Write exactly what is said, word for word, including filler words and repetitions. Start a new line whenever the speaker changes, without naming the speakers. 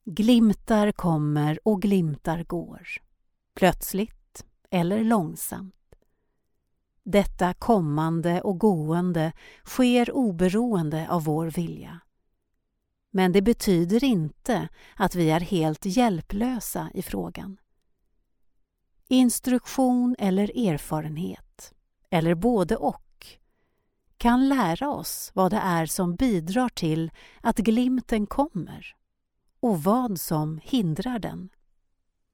Glimtar kommer och glimtar går, plötsligt eller långsamt. Detta kommande och gående sker oberoende av vår vilja. Men det betyder inte att vi är helt hjälplösa i frågan. Instruktion eller erfarenhet, eller både och, kan lära oss vad det är som bidrar till att glimten kommer och vad som hindrar den.